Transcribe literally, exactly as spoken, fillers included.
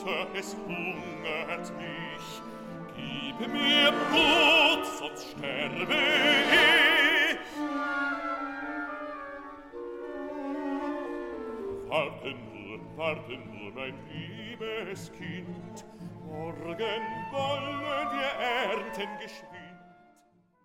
Mutter, es hungert mich. Gib mir Brot, sonst sterbe ich. Warte nur, warte nur, mein liebes Kind. Morgen wollen wir ernten geschwind.